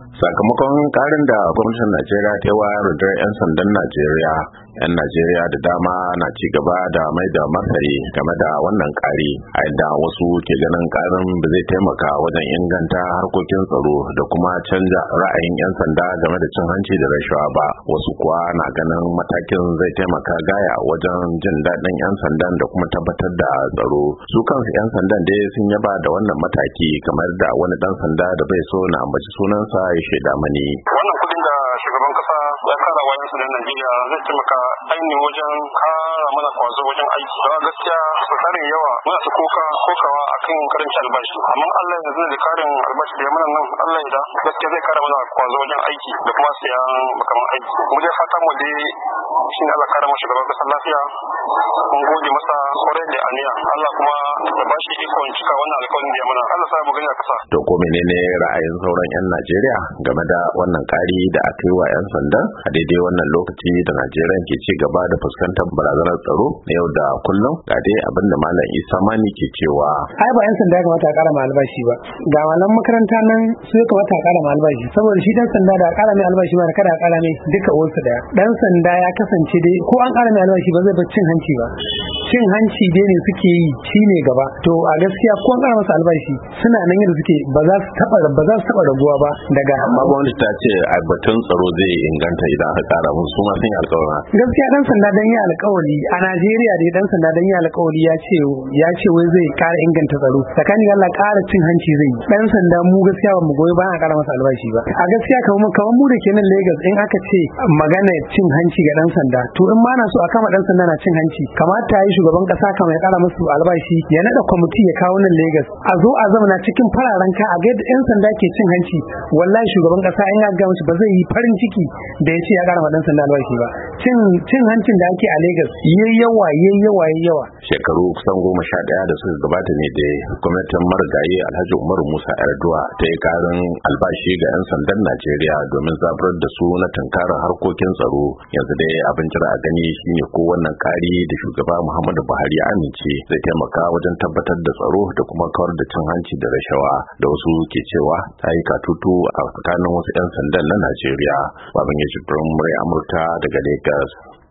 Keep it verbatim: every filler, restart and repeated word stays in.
Sakamakon karin da gwamnatin Najeriya ta yi wa rundunar 'yan sandan Najeriya, 'yan Najeriya da dama na ci gaba da mai da martani game da wannan kari, a yadda wasu ke ganin karin da zai taimaka wajen inganta harkokin tsaro da kuma canja ra'ayin 'yan sanda game da cin hanci da rashawa ba. Wasu kuwa na ganin matakin zai taimaka gaya wajen jin daɗin 'yan sandan da kuma tabbatar da tsaro. Su kansu 'yan sandan dai sun yaba da wannan mataki, kamar da wani ɗan sanda da bai so na ambaci sunansa ya shaida mani. Wannan kudin da shugaban kasa ya kara wa 'yan sandan Najeriya zai taimaka ainihin wajen kara mana kwazo wajen aiki. Don gaskiya su karin yawa muna su koka kokawa akan karanci albashi, amma Allah yanzu da karin albashi da ya mana nan, Allah ya da gaskiya zai kara mana kwazo wajen aiki da kuma siyan makaman aiki. Mu dai fatan mu dai shine Allah kara mu shugaban kasa lafiya. Mun gode masa kwarai da aniya. Allah kuma ya bashi ikon cika wannan alƙawarin da ya mana. Allah sa mu gani a kasa. To ko menene ra'ayin sauran 'yan Najeriya game da wannan kari da aka yi wa 'yan sanda a daidai wannan lokaci da Najeriya ke ci gaba da fuskantar barazanar tsaro na yau da kullum? Ga dai abin da Malam Isa Mani ke cewa. Ai ba 'yan sanda ya kamata a kara ma albashi ba. Ga wannan makaranta nan su ya kamata a kara ma albashi, saboda shi dan sanda da a kara mai albashi ba da kada a kara mai duka wasu daya. Dan sanda ya kasance dai ko an kara mai albashi ba zai bar cin hanci ba. Cin hanci dai ne suke yi shine gaba. To a gaskiya ko an kara masa albashi suna nan yadda suke ba za su taba ba za su taba raguwa ba daga. Amma gwamnati ta ce a batun tsaro zai inganta idan aka kara musu, su ma sun yi alƙawari. Gaskiya dan sanda dan yi alƙawari a Najeriya dai dan sanda dan yi alƙawari ya ce ya ce wai zai kara inganta tsaro. Tsakanin Allah kara cin hanci zai yi. Dan sanda mu gaskiya ba mu goyi ba a kara masa albashi ba. A gaskiya kamar kamar mu da ke nan Lagos in aka ce magana cin hanci ga dan sanda, to in ma na so a kama dan sanda na cin hanci, kamata yi shugaban kasa kamar ya kara musu albashi ya nada kwamiti ya kawo nan Lagos a zo a zama cikin fararen ka a ga yadda 'yan sanda ke cin hanci. Wallahi shugaban kasa in ya ga musu ba zai yi farin ciki da ya ce ya kara ma dan sanda albashi ba. Cin cin hancin da ake a Lagos yayi yawa yayi yawa yayi yawa. Shekaru kusan goma sha ɗaya da suka gabata ne da gwamnatin marigayi Alhaji Umaru Musa Yar'adua ta yi karin albashi ga 'yan sandan Najeriya domin zaburar da su na tunkarar harkokin tsaro. Yanzu dai abin jira a gani shine ko wannan kari da shugaba Muhammadu Buhari ya amince zai taimaka wajen tabbatar da tsaro da kuma kawar da cin hanci da rashawa da wasu ke cewa ta yi katutu a tsakanin wasu 'yan sandan na Najeriya. Babban ya Jibrin Murai Amurka daga Lagos.